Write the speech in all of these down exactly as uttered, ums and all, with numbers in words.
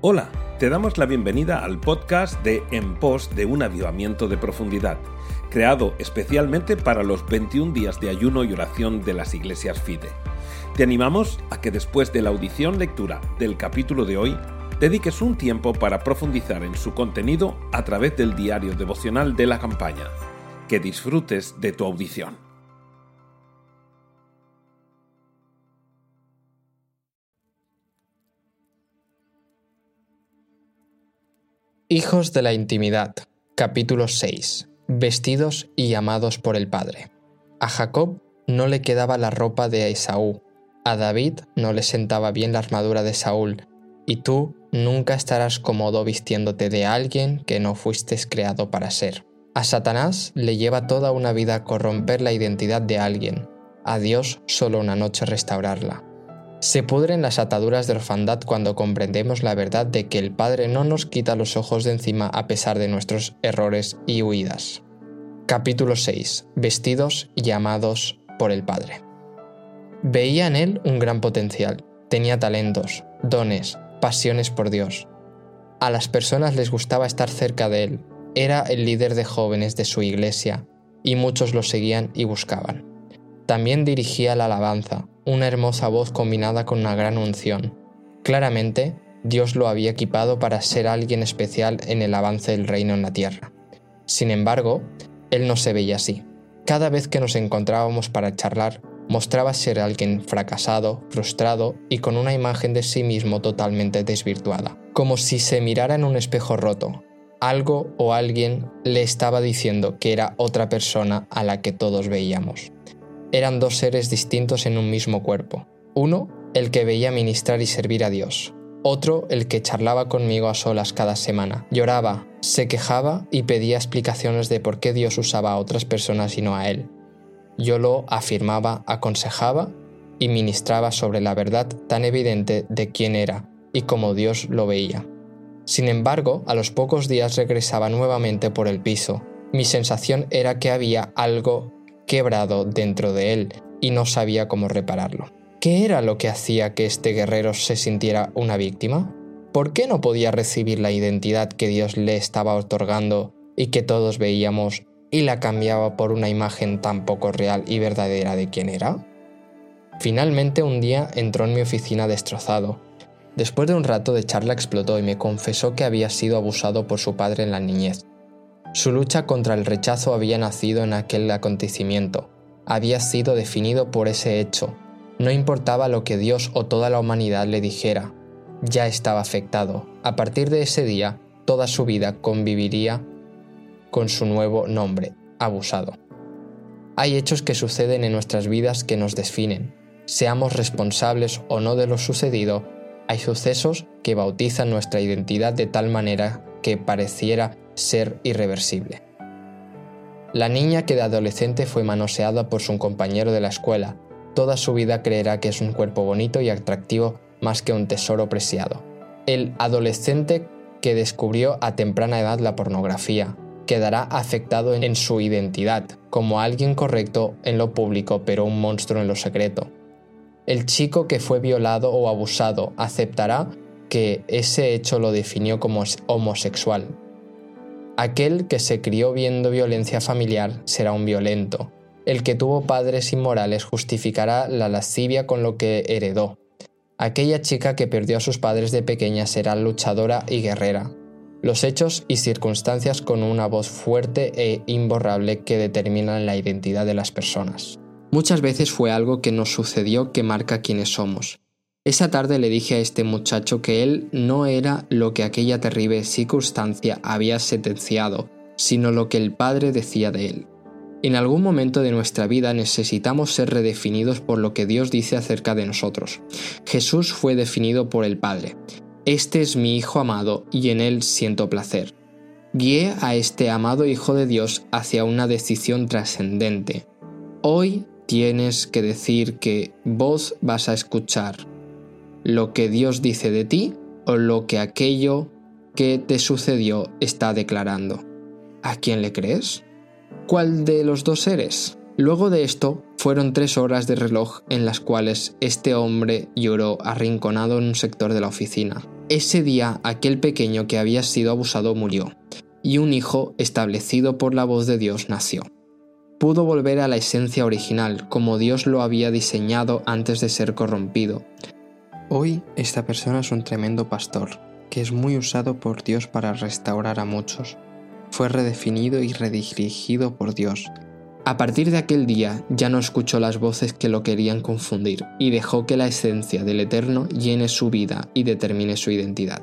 Hola, te damos la bienvenida al podcast de En Pos de un Avivamiento de Profundidad, creado especialmente para los veintiún días de ayuno y oración de las iglesias FIDE. Te animamos a que después de la audición lectura del capítulo de hoy, dediques un tiempo para profundizar en su contenido a través del diario devocional de la campaña. Que disfrutes de tu audición. Hijos de la intimidad, capítulo seis. Vestidos y amados por el Padre. A Jacob no le quedaba la ropa de Esaú, a David no le sentaba bien la armadura de Saúl, y tú nunca estarás cómodo vistiéndote de alguien que no fuiste creado para ser. A Satanás le lleva toda una vida corromper la identidad de alguien, a Dios solo una noche restaurarla. Se pudren las ataduras de orfandad cuando comprendemos la verdad de que el Padre no nos quita los ojos de encima a pesar de nuestros errores y huidas. Capítulo seis. Vestidos y amados por el Padre. Veía en él un gran potencial. Tenía talentos, dones, pasiones por Dios. A las personas les gustaba estar cerca de él. Era el líder de jóvenes de su iglesia, y muchos lo seguían y buscaban. También dirigía la alabanza, una hermosa voz combinada con una gran unción. Claramente, Dios lo había equipado para ser alguien especial en el avance del reino en la tierra. Sin embargo, él no se veía así. Cada vez que nos encontrábamos para charlar, mostraba ser alguien fracasado, frustrado y con una imagen de sí mismo totalmente desvirtuada. Como si se mirara en un espejo roto. Algo o alguien le estaba diciendo que era otra persona a la que todos veíamos. Eran dos seres distintos en un mismo cuerpo. Uno, el que veía ministrar y servir a Dios. Otro, el que charlaba conmigo a solas cada semana. Lloraba, se quejaba y pedía explicaciones de por qué Dios usaba a otras personas y no a él. Yo lo afirmaba, aconsejaba y ministraba sobre la verdad tan evidente de quién era y cómo Dios lo veía. Sin embargo, a los pocos días regresaba nuevamente por el piso. Mi sensación era que había algo quebrado dentro de él y no sabía cómo repararlo. ¿Qué era lo que hacía que este guerrero se sintiera una víctima? ¿Por qué no podía recibir la identidad que Dios le estaba otorgando y que todos veíamos y la cambiaba por una imagen tan poco real y verdadera de quién era? Finalmente un día entró en mi oficina destrozado. Después de un rato de charla explotó y me confesó que había sido abusado por su padre en la niñez. Su lucha contra el rechazo había nacido en aquel acontecimiento, había sido definido por ese hecho. No importaba lo que Dios o toda la humanidad le dijera, ya estaba afectado. A partir de ese día, toda su vida conviviría con su nuevo nombre, abusado. Hay hechos que suceden en nuestras vidas que nos definen. Seamos responsables o no de lo sucedido, hay sucesos que bautizan nuestra identidad de tal manera que pareciera ser irreversible. La niña que de adolescente fue manoseada por su compañero de la escuela, toda su vida creerá que es un cuerpo bonito y atractivo más que un tesoro preciado. El adolescente que descubrió a temprana edad la pornografía, quedará afectado en su identidad, como alguien correcto en lo público pero un monstruo en lo secreto. El chico que fue violado o abusado aceptará que ese hecho lo definió como homosexual. Aquel que se crió viendo violencia familiar será un violento. El que tuvo padres inmorales justificará la lascivia con lo que heredó. Aquella chica que perdió a sus padres de pequeña será luchadora y guerrera. Los hechos y circunstancias con una voz fuerte e imborrable que determinan la identidad de las personas. Muchas veces fue algo que nos sucedió que marca quiénes somos. Esa tarde le dije a este muchacho que él no era lo que aquella terrible circunstancia había sentenciado, sino lo que el Padre decía de él. En algún momento de nuestra vida necesitamos ser redefinidos por lo que Dios dice acerca de nosotros. Jesús fue definido por el Padre. Este es mi Hijo amado y en él siento placer. Guié a este amado Hijo de Dios hacia una decisión trascendente. Hoy tienes que decir que vos vas a escuchar lo que Dios dice de ti o lo que aquello que te sucedió está declarando. ¿A quién le crees? ¿Cuál de los dos eres? Luego de esto, fueron tres horas de reloj en las cuales este hombre lloró arrinconado en un sector de la oficina. Ese día aquel pequeño que había sido abusado murió, y un hijo establecido por la voz de Dios nació. Pudo volver a la esencia original, como Dios lo había diseñado antes de ser corrompido. Hoy esta persona es un tremendo pastor, que es muy usado por Dios para restaurar a muchos. Fue redefinido y redirigido por Dios. A partir de aquel día ya no escuchó las voces que lo querían confundir y dejó que la esencia del Eterno llene su vida y determine su identidad.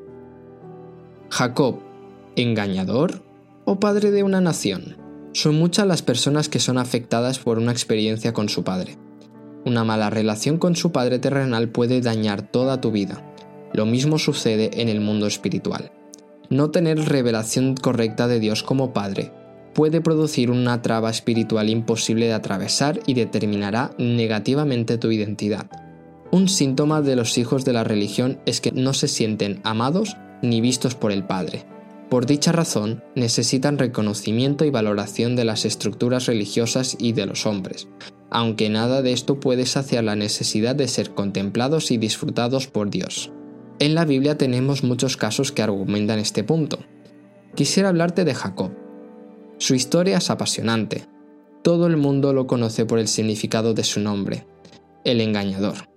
Jacob, ¿engañador o padre de una nación? Son muchas las personas que son afectadas por una experiencia con su padre. Una mala relación con su padre terrenal puede dañar toda tu vida. Lo mismo sucede en el mundo espiritual. No tener revelación correcta de Dios como Padre puede producir una traba espiritual imposible de atravesar y determinará negativamente tu identidad. Un síntoma de los hijos de la religión es que no se sienten amados ni vistos por el Padre. Por dicha razón, necesitan reconocimiento y valoración de las estructuras religiosas y de los hombres, aunque nada de esto puede saciar la necesidad de ser contemplados y disfrutados por Dios. En la Biblia tenemos muchos casos que argumentan este punto. Quisiera hablarte de Jacob. Su historia es apasionante. Todo el mundo lo conoce por el significado de su nombre, el engañador.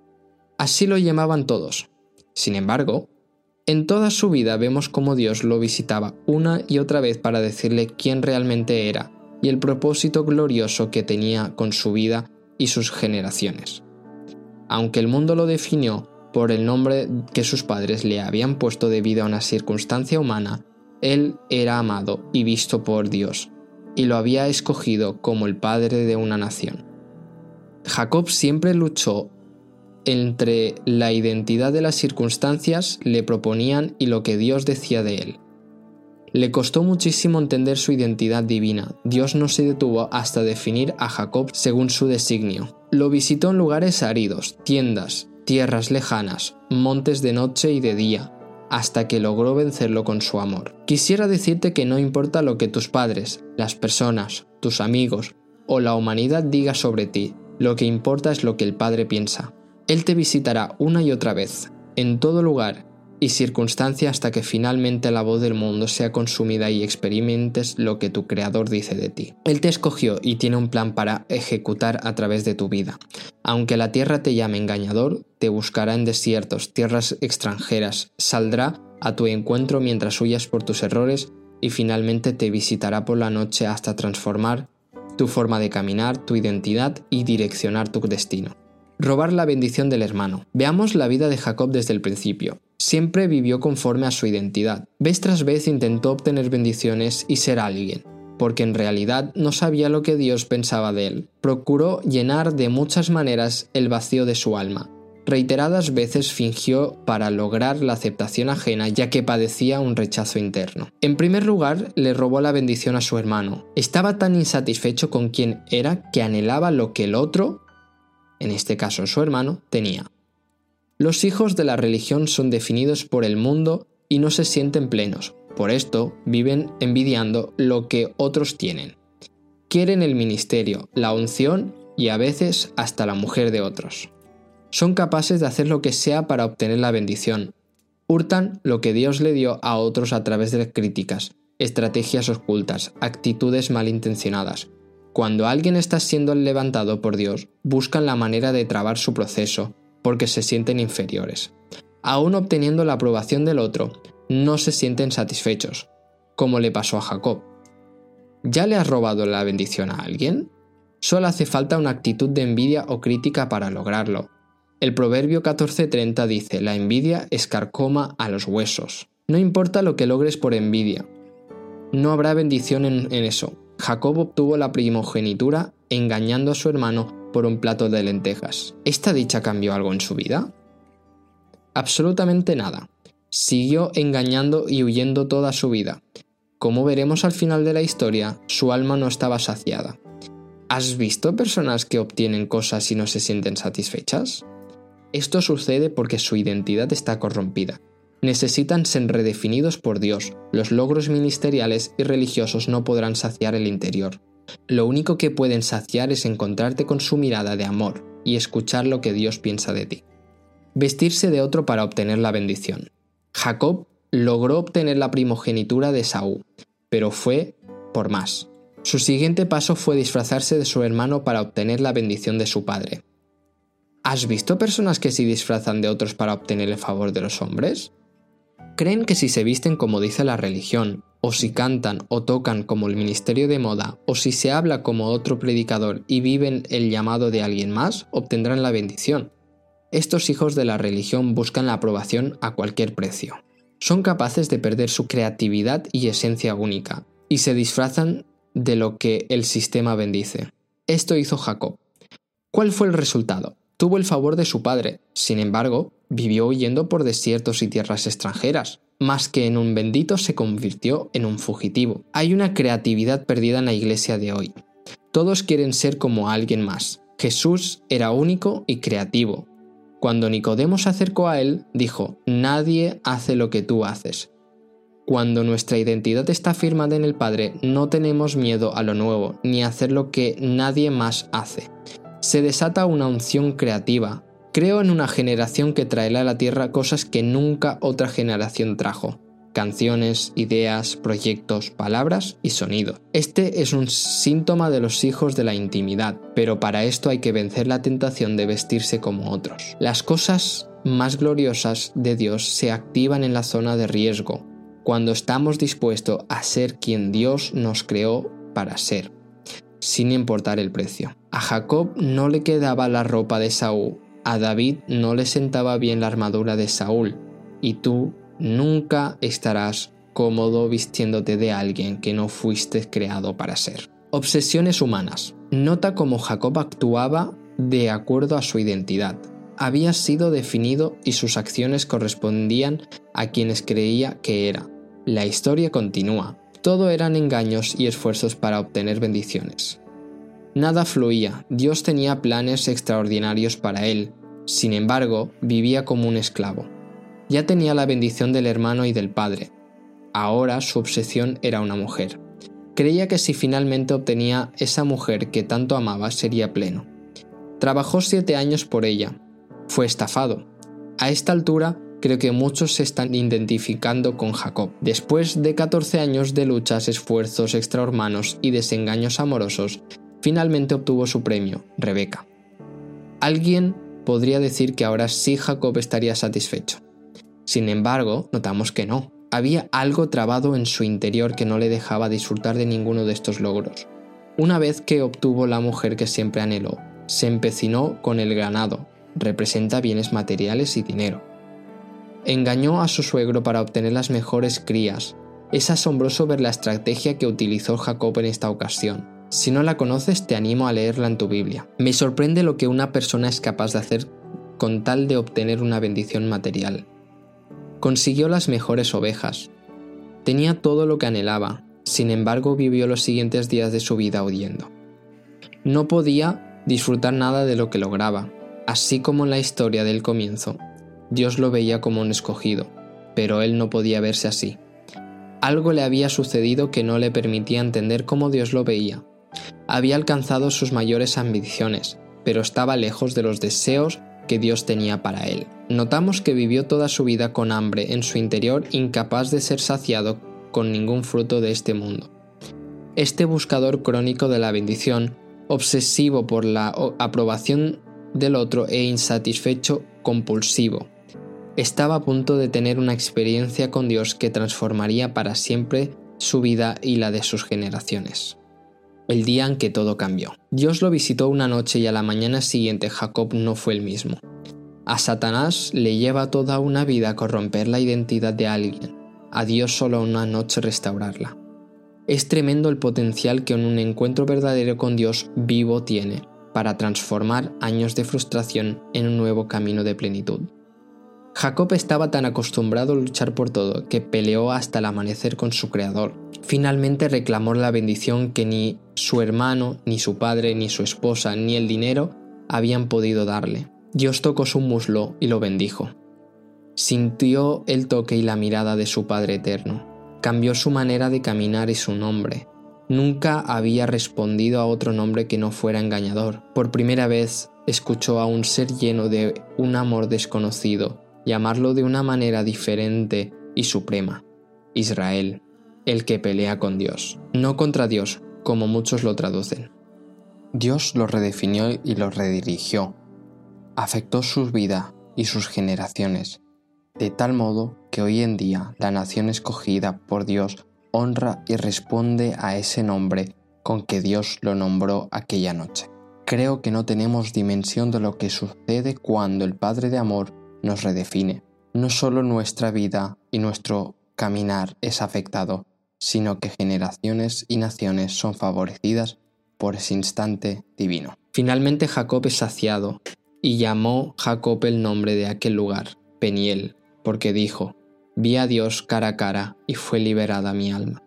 Así lo llamaban todos. Sin embargo, en toda su vida vemos cómo Dios lo visitaba una y otra vez para decirle quién realmente era y el propósito glorioso que tenía con su vida y sus generaciones. Aunque el mundo lo definió por el nombre que sus padres le habían puesto debido a una circunstancia humana, él era amado y visto por Dios, y lo había escogido como el padre de una nación. Jacob siempre luchó entre la identidad de las circunstancias le proponían y lo que Dios decía de él. Le costó muchísimo entender su identidad divina. Dios no se detuvo hasta definir a Jacob según su designio. Lo visitó en lugares áridos, tiendas, tierras lejanas, montes de noche y de día, hasta que logró vencerlo con su amor. Quisiera decirte que no importa lo que tus padres, las personas, tus amigos o la humanidad diga sobre ti, lo que importa es lo que el Padre piensa. Él te visitará una y otra vez, en todo lugar y circunstancia hasta que finalmente la voz del mundo sea consumida y experimentes lo que tu Creador dice de ti. Él te escogió y tiene un plan para ejecutar a través de tu vida. Aunque la tierra te llame engañador, te buscará en desiertos, tierras extranjeras, saldrá a tu encuentro mientras huyas por tus errores y finalmente te visitará por la noche hasta transformar tu forma de caminar, tu identidad y direccionar tu destino. Robar la bendición del hermano. Veamos la vida de Jacob desde el principio. Siempre vivió conforme a su identidad. Vez tras vez intentó obtener bendiciones y ser alguien, porque en realidad no sabía lo que Dios pensaba de él. Procuró llenar de muchas maneras el vacío de su alma. Reiteradas veces fingió para lograr la aceptación ajena, ya que padecía un rechazo interno. En primer lugar, le robó la bendición a su hermano. Estaba tan insatisfecho con quien era que anhelaba lo que el otro, en este caso su hermano, tenía. Los hijos de la religión son definidos por el mundo y no se sienten plenos. Por esto, viven envidiando lo que otros tienen. Quieren el ministerio, la unción y a veces hasta la mujer de otros. Son capaces de hacer lo que sea para obtener la bendición. Hurtan lo que Dios le dio a otros a través de críticas, estrategias ocultas, actitudes malintencionadas. Cuando alguien está siendo levantado por Dios, buscan la manera de trabar su proceso, porque se sienten inferiores. Aún obteniendo la aprobación del otro, no se sienten satisfechos, como le pasó a Jacob. ¿Ya le has robado la bendición a alguien? Solo hace falta una actitud de envidia o crítica para lograrlo. El Proverbio catorce treinta dice: la envidia escarcoma a los huesos. No importa lo que logres por envidia, no habrá bendición en, en eso. Jacob obtuvo la primogenitura engañando a su hermano por un plato de lentejas. ¿Esta dicha cambió algo en su vida? Absolutamente nada. Siguió engañando y huyendo toda su vida. Como veremos al final de la historia, su alma no estaba saciada. ¿Has visto personas que obtienen cosas y no se sienten satisfechas? Esto sucede porque su identidad está corrompida. Necesitan ser redefinidos por Dios. Los logros ministeriales y religiosos no podrán saciar el interior. Lo único que pueden saciar es encontrarte con su mirada de amor y escuchar lo que Dios piensa de ti. vestirse de otro para obtener la bendición. Jacob logró obtener la primogenitura de Esaú, pero fue por más. Su siguiente paso fue disfrazarse de su hermano para obtener la bendición de su padre. ¿Has visto personas que se disfrazan de otros para obtener el favor de los hombres? Creen que si se visten como dice la religión, o si cantan o tocan como el ministerio de moda, o si se habla como otro predicador y viven el llamado de alguien más, obtendrán la bendición. Estos hijos de la religión buscan la aprobación a cualquier precio. Son capaces de perder su creatividad y esencia única, y se disfrazan de lo que el sistema bendice. Esto hizo Jacob. ¿Cuál fue el resultado? Tuvo el favor de su padre, sin embargo, vivió huyendo por desiertos y tierras extranjeras. Más que en un bendito se convirtió en un fugitivo. Hay una creatividad perdida en la iglesia de hoy. Todos quieren ser como alguien más. Jesús era único y creativo. Cuando Nicodemo se acercó a él, dijo: «Nadie hace lo que tú haces». Cuando nuestra identidad está firmada en el Padre, no tenemos miedo a lo nuevo, ni a hacer lo que nadie más hace. Se desata una unción creativa. Creo en una generación que traerá a la tierra cosas que nunca otra generación trajo. Canciones, ideas, proyectos, palabras y sonidos. Este es un síntoma de los hijos de la intimidad, pero para esto hay que vencer la tentación de vestirse como otros. Las cosas más gloriosas de Dios se activan en la zona de riesgo, cuando estamos dispuestos a ser quien Dios nos creó para ser, sin importar el precio. A Jacob no le quedaba la ropa de Saúl, a David no le sentaba bien la armadura de Saúl, y tú nunca estarás cómodo vistiéndote de alguien que no fuiste creado para ser. Obsesiones humanas. Nota cómo Jacob actuaba de acuerdo a su identidad. Había sido definido y sus acciones correspondían a quienes creía que era. La historia continúa. Todo eran engaños y esfuerzos para obtener bendiciones. Nada fluía. Dios tenía planes extraordinarios para él. Sin embargo, vivía como un esclavo. Ya tenía la bendición del hermano y del padre. Ahora su obsesión era una mujer. Creía que si finalmente obtenía esa mujer que tanto amaba, sería pleno. Trabajó siete años por ella. Fue estafado. A esta altura, creo que muchos se están identificando con Jacob. Después de catorce años de luchas, esfuerzos extrahumanos y desengaños amorosos, finalmente obtuvo su premio, Rebeca. Alguien podría decir que ahora sí Jacob estaría satisfecho. Sin embargo, notamos que no. Había algo trabado en su interior que no le dejaba disfrutar de ninguno de estos logros. Una vez que obtuvo la mujer que siempre anheló, se empecinó con el ganado, representa bienes materiales y dinero. Engañó a su suegro para obtener las mejores crías. Es asombroso ver la estrategia que utilizó Jacob en esta ocasión. Si no la conoces, te animo a leerla en tu Biblia. Me sorprende lo que una persona es capaz de hacer con tal de obtener una bendición material. Consiguió las mejores ovejas. Tenía todo lo que anhelaba, sin embargo vivió los siguientes días de su vida huyendo. No podía disfrutar nada de lo que lograba, así como en la historia del comienzo. Dios lo veía como un escogido, pero él no podía verse así. Algo le había sucedido que no le permitía entender cómo Dios lo veía. Había alcanzado sus mayores ambiciones, pero estaba lejos de los deseos que Dios tenía para él. Notamos que vivió toda su vida con hambre en su interior, incapaz de ser saciado con ningún fruto de este mundo. Este buscador crónico de la bendición, obsesivo por la aprobación del otro e insatisfecho compulsivo, estaba a punto de tener una experiencia con Dios que transformaría para siempre su vida y la de sus generaciones. El día en que todo cambió. Dios lo visitó una noche y a la mañana siguiente Jacob no fue el mismo. A Satanás le lleva toda una vida corromper la identidad de alguien, a Dios solo una noche restaurarla. Es tremendo el potencial que un encuentro verdadero con Dios vivo tiene para transformar años de frustración en un nuevo camino de plenitud. Jacob estaba tan acostumbrado a luchar por todo que peleó hasta el amanecer con su Creador. Finalmente reclamó la bendición que ni su hermano, ni su padre, ni su esposa, ni el dinero habían podido darle. Dios tocó su muslo y lo bendijo. Sintió el toque y la mirada de su Padre eterno. Cambió su manera de caminar y su nombre. Nunca había respondido a otro nombre que no fuera engañador. Por primera vez escuchó a un ser lleno de un amor desconocido llamarlo de una manera diferente y suprema: Israel, el que pelea con Dios, no contra Dios, como muchos lo traducen. Dios lo redefinió y lo redirigió. Afectó su vida y sus generaciones, de tal modo que hoy en día la nación escogida por Dios honra y responde a ese nombre con que Dios lo nombró aquella noche. Creo que no tenemos dimensión de lo que sucede cuando el Padre de Amor nos redefine. No solo nuestra vida y nuestro caminar es afectado, sino que generaciones y naciones son favorecidas por ese instante divino. Finalmente Jacob es saciado, y llamó Jacob el nombre de aquel lugar, Peniel, porque dijo: vi a Dios cara a cara y fue liberada mi alma.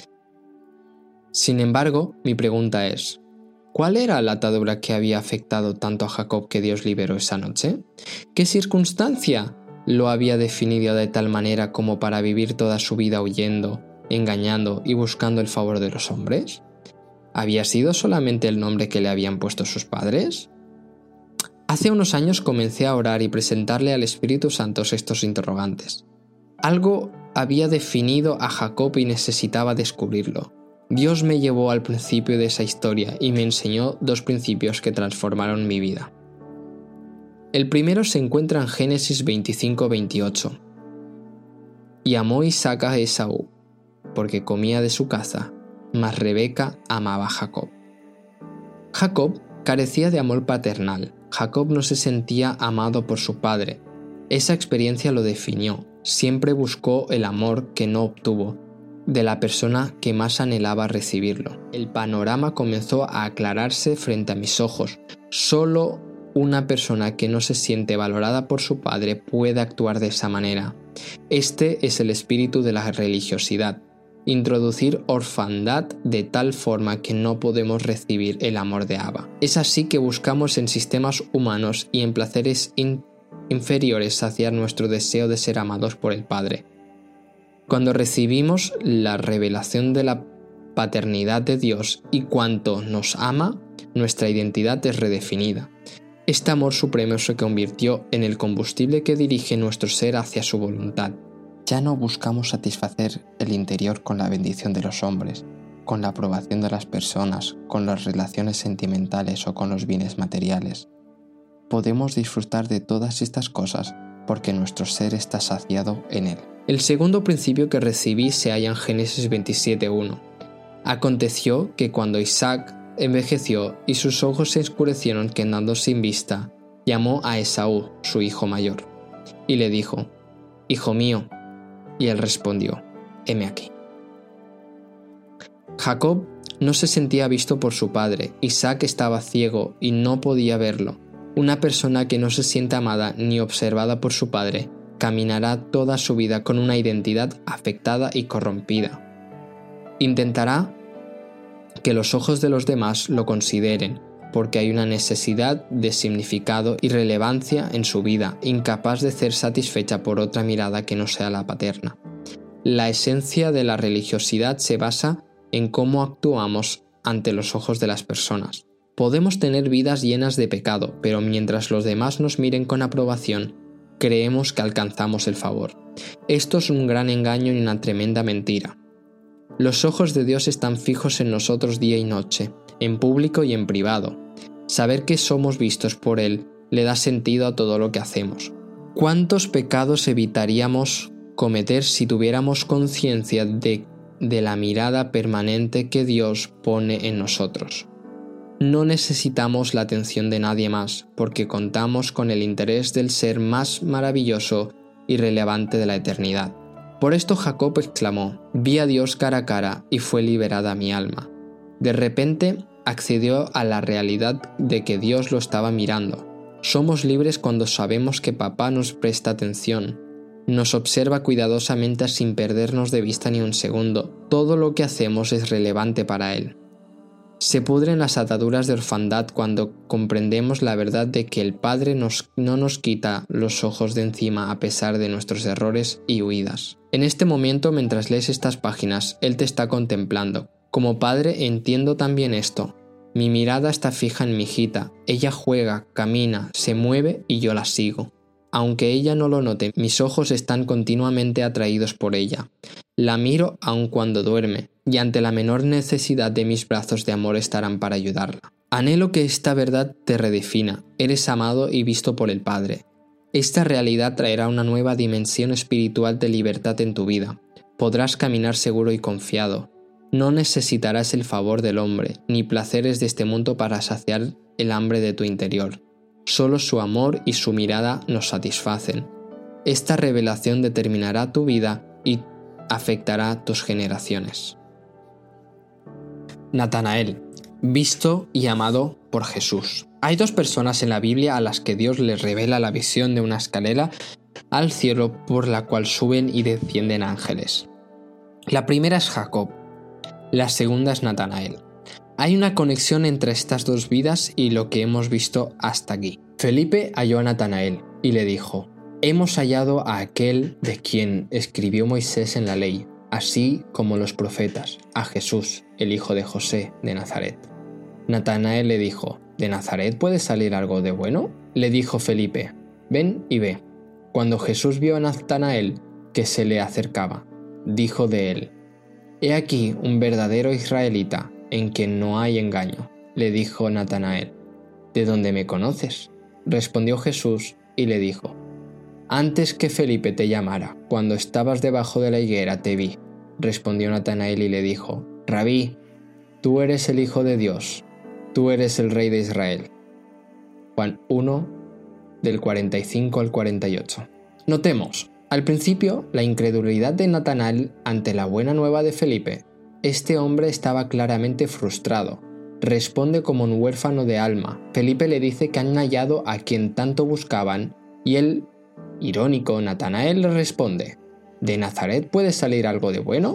Sin embargo, mi pregunta es: ¿cuál era la atadura que había afectado tanto a Jacob que Dios liberó esa noche? ¿Qué circunstancia lo había definido de tal manera como para vivir toda su vida huyendo, engañando y buscando el favor de los hombres? ¿Había sido solamente el nombre que le habían puesto sus padres? Hace unos años comencé a orar y presentarle al Espíritu Santo estos interrogantes. Algo había definido a Jacob y necesitaba descubrirlo. Dios me llevó al principio de esa historia y me enseñó dos principios que transformaron mi vida. El primero se encuentra en Génesis veinticinco veintiocho. Y amó Isaac a Esaú, porque comía de su caza, mas Rebeca amaba a Jacob. Jacob carecía de amor paternal. Jacob no se sentía amado por su padre. Esa experiencia lo definió. Siempre buscó el amor que no obtuvo, de la persona que más anhelaba recibirlo. El panorama comenzó a aclararse frente a mis ojos. Solo una persona que no se siente valorada por su padre puede actuar de esa manera. Este es el espíritu de la religiosidad. Introducir orfandad de tal forma que no podemos recibir el amor de Abba. Es así que buscamos en sistemas humanos y en placeres in- inferiores saciar nuestro deseo de ser amados por el Padre. Cuando recibimos la revelación de la paternidad de Dios y cuánto nos ama, nuestra identidad es redefinida. Este amor supremo se convirtió en el combustible que dirige nuestro ser hacia su voluntad. Ya no buscamos satisfacer el interior con la bendición de los hombres, con la aprobación de las personas, con las relaciones sentimentales o con los bienes materiales. Podemos disfrutar de todas estas cosas porque nuestro ser está saciado en él. El segundo principio que recibí se halla en Génesis veintisiete uno. Aconteció que cuando Isaac envejeció y sus ojos se oscurecieron quedando sin vista, llamó a Esaú, su hijo mayor, y le dijo: «Hijo mío». Y él respondió: «Heme aquí». Jacob no se sentía visto por su padre. Isaac estaba ciego y no podía verlo. Una persona que no se siente amada ni observada por su padre caminará toda su vida con una identidad afectada y corrompida. Intentará que los ojos de los demás lo consideren, porque hay una necesidad de significado y relevancia en su vida, incapaz de ser satisfecha por otra mirada que no sea la paterna. La esencia de la religiosidad se basa en cómo actuamos ante los ojos de las personas. Podemos tener vidas llenas de pecado, pero mientras los demás nos miren con aprobación, creemos que alcanzamos el favor. Esto es un gran engaño y una tremenda mentira. Los ojos de Dios están fijos en nosotros día y noche, en público y en privado. Saber que somos vistos por Él le da sentido a todo lo que hacemos. ¿Cuántos pecados evitaríamos cometer si tuviéramos conciencia de, de la mirada permanente que Dios pone en nosotros? No necesitamos la atención de nadie más, porque contamos con el interés del ser más maravilloso y relevante de la eternidad. Por esto Jacob exclamó: «Vi a Dios cara a cara y fue liberada mi alma». De repente accedió a la realidad de que Dios lo estaba mirando. Somos libres cuando sabemos que papá nos presta atención, nos observa cuidadosamente sin perdernos de vista ni un segundo. Todo lo que hacemos es relevante para Él. Se pudren las ataduras de orfandad cuando comprendemos la verdad de que el Padre nos, no nos quita los ojos de encima a pesar de nuestros errores y huidas. En este momento, mientras lees estas páginas, Él te está contemplando. Como padre entiendo también esto. Mi mirada está fija en mi hijita. Ella juega, camina, se mueve y yo la sigo. Aunque ella no lo note, mis ojos están continuamente atraídos por ella. La miro aun cuando duerme, y ante la menor necesidad de mis brazos de amor estarán para ayudarla. Anhelo que esta verdad te redefina. Eres amado y visto por el Padre. Esta realidad traerá una nueva dimensión espiritual de libertad en tu vida. Podrás caminar seguro y confiado. No necesitarás el favor del hombre, ni placeres de este mundo para saciar el hambre de tu interior. Solo su amor y su mirada nos satisfacen. Esta revelación determinará tu vida y afectará a tus generaciones. Natanael, visto y amado por Jesús. Hay dos personas en la Biblia a las que Dios les revela la visión de una escalera al cielo por la cual suben y descienden ángeles. La primera es Jacob. La segunda es Natanael. Hay una conexión entre estas dos vidas y lo que hemos visto hasta aquí. Felipe halló a Natanael y le dijo: «Hemos hallado a aquel de quien escribió Moisés en la ley, así como los profetas, a Jesús, el hijo de José de Nazaret». Natanael le dijo: «¿De Nazaret puede salir algo de bueno?». Le dijo Felipe: «Ven y ve». Cuando Jesús vio a Natanael que se le acercaba, dijo de él: «He aquí un verdadero israelita, en quien no hay engaño». Le dijo Natanael: «¿De dónde me conoces?». Respondió Jesús y le dijo: «Antes que Felipe te llamara, cuando estabas debajo de la higuera te vi». Respondió Natanael y le dijo: «Rabí, tú eres el Hijo de Dios, tú eres el Rey de Israel». Juan uno, del cuarenta y cinco al cuarenta y ocho. Notemos, al principio, la incredulidad de Natanael ante la buena nueva de Felipe. Este hombre estaba claramente frustrado. Responde como un huérfano de alma. Felipe le dice que han hallado a quien tanto buscaban, y el irónico Natanael le responde: ¿de Nazaret puede salir algo de bueno?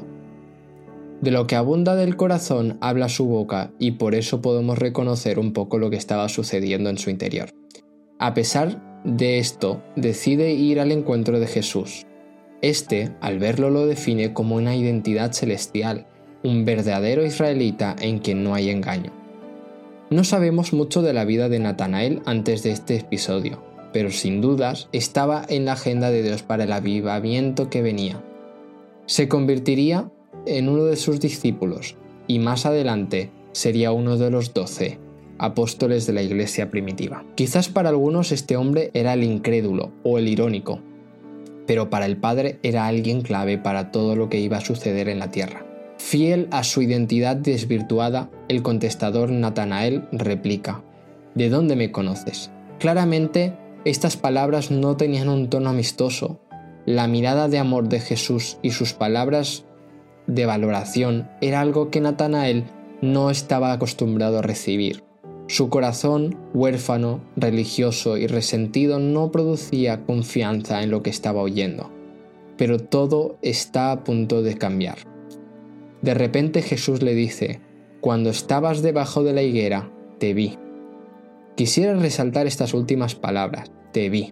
De lo que abunda del corazón habla su boca, y por eso podemos reconocer un poco lo que estaba sucediendo en su interior. A pesar de esto, decide ir al encuentro de Jesús. Este, al verlo, lo define como una identidad celestial, un verdadero israelita en quien no hay engaño. No sabemos mucho de la vida de Natanael antes de este episodio, pero sin dudas estaba en la agenda de Dios para el avivamiento que venía. Se convertiría en uno de sus discípulos y más adelante sería uno de los doce apóstoles de la iglesia primitiva. Quizás para algunos este hombre era el incrédulo o el irónico, pero para el Padre era alguien clave para todo lo que iba a suceder en la tierra. Fiel a su identidad desvirtuada, el contestador Natanael replica: «¿De dónde me conoces?». Claramente, estas palabras no tenían un tono amistoso. La mirada de amor de Jesús y sus palabras de valoración era algo que Natanael no estaba acostumbrado a recibir. Su corazón, huérfano, religioso y resentido, no producía confianza en lo que estaba oyendo. Pero todo está a punto de cambiar. De repente Jesús le dice: «Cuando estabas debajo de la higuera, te vi». Quisiera resaltar estas últimas palabras: «te vi».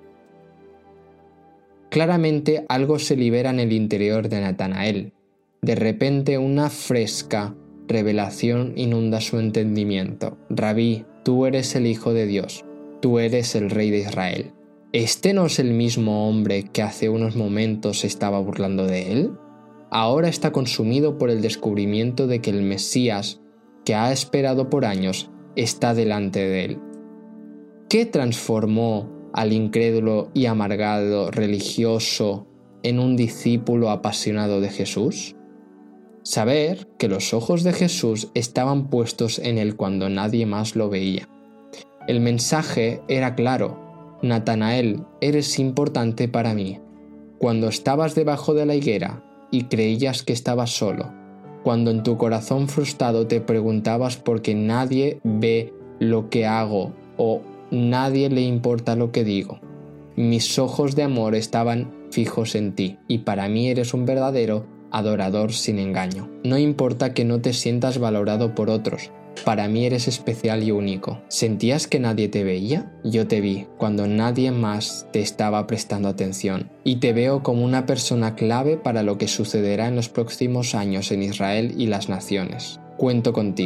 Claramente algo se libera en el interior de Natanael. De repente una fresca revelación inunda su entendimiento. «Rabí, tú eres el Hijo de Dios, tú eres el Rey de Israel». ¿Este no es el mismo hombre que hace unos momentos se estaba burlando de él? Ahora está consumido por el descubrimiento de que el Mesías, que ha esperado por años, está delante de él. ¿Qué transformó al incrédulo y amargado religioso en un discípulo apasionado de Jesús? Saber que los ojos de Jesús estaban puestos en él cuando nadie más lo veía. El mensaje era claro: «Natanael, eres importante para mí. Cuando estabas debajo de la higuera y creías que estabas solo, cuando en tu corazón frustrado te preguntabas por qué nadie ve lo que hago o nadie le importa lo que digo, mis ojos de amor estaban fijos en ti, y para mí eres un verdadero adorador sin engaño. No importa que no te sientas valorado por otros, para mí eres especial y único. ¿Sentías que nadie te veía? Yo te vi cuando nadie más te estaba prestando atención, y te veo como una persona clave para lo que sucederá en los próximos años en Israel y las naciones. Cuento contigo.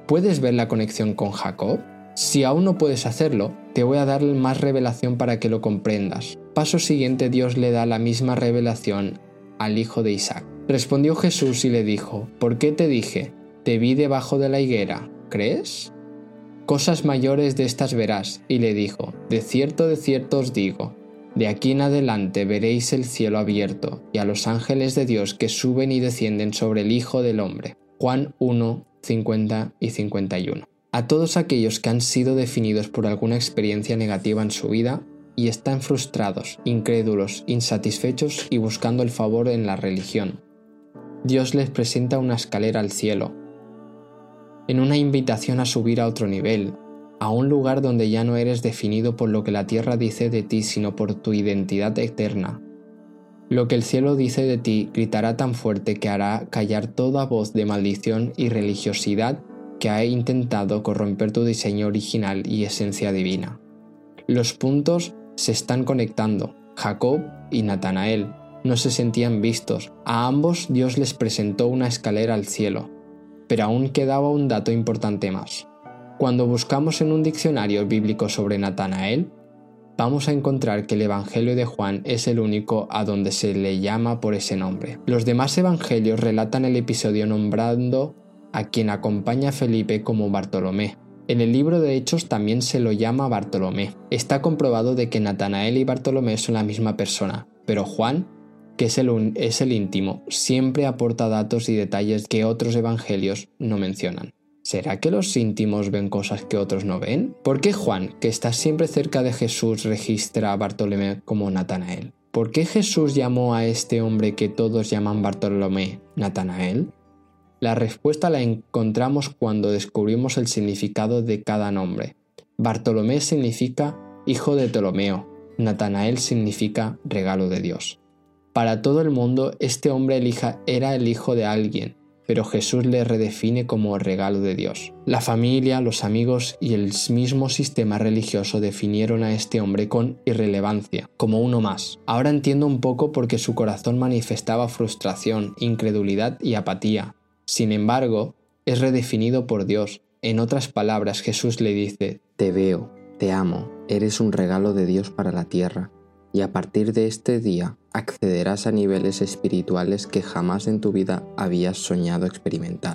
¿Puedes ver la conexión con Jacob? Si aún no puedes hacerlo, te voy a dar más revelación para que lo comprendas. Paso siguiente, Dios le da la misma revelación al hijo de Isaac. Respondió Jesús y le dijo: ¿Por qué te dije? Te vi debajo de la higuera, ¿crees? Cosas mayores de estas verás. Y le dijo: De cierto, de cierto os digo, de aquí en adelante veréis el cielo abierto y a los ángeles de Dios que suben y descienden sobre el Hijo del Hombre. Juan uno, cincuenta y cincuenta y uno. A todos aquellos que han sido definidos por alguna experiencia negativa en su vida y están frustrados, incrédulos, insatisfechos y buscando el favor en la religión, Dios les presenta una escalera al cielo, en una invitación a subir a otro nivel, a un lugar donde ya no eres definido por lo que la tierra dice de ti, sino por tu identidad eterna. Lo que el cielo dice de ti gritará tan fuerte que hará callar toda voz de maldición y religiosidad que ha intentado corromper tu diseño original y esencia divina. Los puntos se están conectando. Jacob y Natanael no se sentían vistos. A ambos Dios les presentó una escalera al cielo. Pero aún quedaba un dato importante más. Cuando buscamos en un diccionario bíblico sobre Natanael, vamos a encontrar que el Evangelio de Juan es el único a donde se le llama por ese nombre. Los demás evangelios relatan el episodio nombrando a quien acompaña a Felipe como Bartolomé. En el libro de Hechos también se lo llama Bartolomé. Está comprobado de que Natanael y Bartolomé son la misma persona, pero Juan, que es el, es el íntimo, siempre aporta datos y detalles que otros evangelios no mencionan. ¿Será que los íntimos ven cosas que otros no ven? ¿Por qué Juan, que está siempre cerca de Jesús, registra a Bartolomé como Natanael? ¿Por qué Jesús llamó a este hombre que todos llaman Bartolomé Natanael? La respuesta la encontramos cuando descubrimos el significado de cada nombre. Bartolomé significa hijo de Ptolomeo, Natanael significa regalo de Dios. Para todo el mundo, este hombre elija era el hijo de alguien, pero Jesús le redefine como regalo de Dios. La familia, los amigos y el mismo sistema religioso definieron a este hombre con irrelevancia, como uno más. Ahora entiendo un poco por qué su corazón manifestaba frustración, incredulidad y apatía. Sin embargo, es redefinido por Dios. En otras palabras, Jesús le dice: Te veo, te amo, eres un regalo de Dios para la tierra, y a partir de este día accederás a niveles espirituales que jamás en tu vida habías soñado experimentar.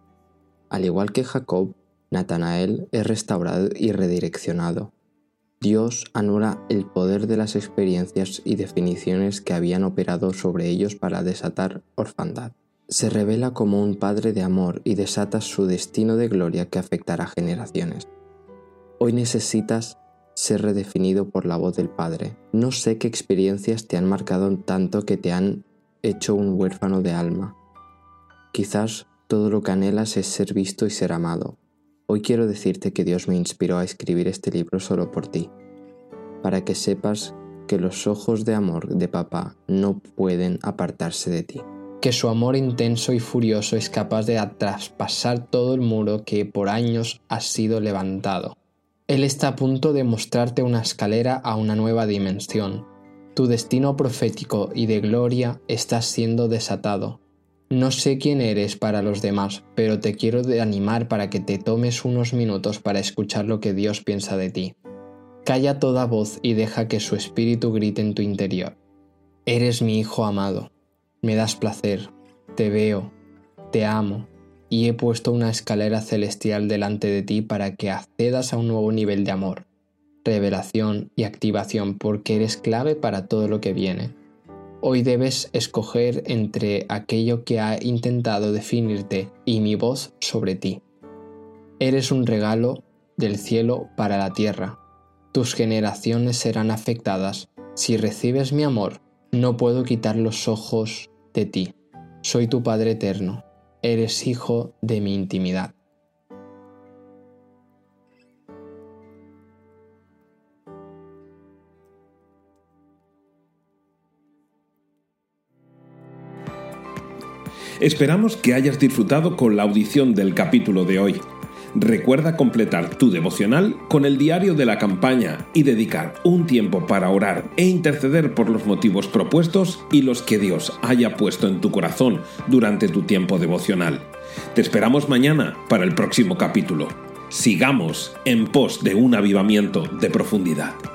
Al igual que Jacob, Natanael es restaurado y redireccionado. Dios anula el poder de las experiencias y definiciones que habían operado sobre ellos para desatar orfandad. Se revela como un padre de amor y desata su destino de gloria que afectará generaciones. Hoy necesitas ser redefinido por la voz del Padre. No sé qué experiencias te han marcado tanto que te han hecho un huérfano de alma. Quizás todo lo que anhelas es ser visto y ser amado. Hoy quiero decirte que Dios me inspiró a escribir este libro solo por ti, para que sepas que los ojos de amor de papá no pueden apartarse de ti. Que su amor intenso y furioso es capaz de traspasar todo el muro que por años ha sido levantado. Él está a punto de mostrarte una escalera a una nueva dimensión. Tu destino profético y de gloria está siendo desatado. No sé quién eres para los demás, pero te quiero animar para que te tomes unos minutos para escuchar lo que Dios piensa de ti. Calla toda voz y deja que su espíritu grite en tu interior. Eres mi hijo amado. Me das placer, te veo, te amo, y he puesto una escalera celestial delante de ti para que accedas a un nuevo nivel de amor, revelación y activación, porque eres clave para todo lo que viene. Hoy debes escoger entre aquello que ha intentado definirte y mi voz sobre ti. Eres un regalo del cielo para la tierra. Tus generaciones serán afectadas. Si recibes mi amor, no puedo quitar los ojos de ti. Soy tu Padre eterno. Eres hijo de mi intimidad. Esperamos que hayas disfrutado con la audición del capítulo de hoy. Recuerda completar tu devocional con el diario de la campaña y dedicar un tiempo para orar e interceder por los motivos propuestos y los que Dios haya puesto en tu corazón durante tu tiempo devocional. Te esperamos mañana para el próximo capítulo. Sigamos en pos de un avivamiento de profundidad.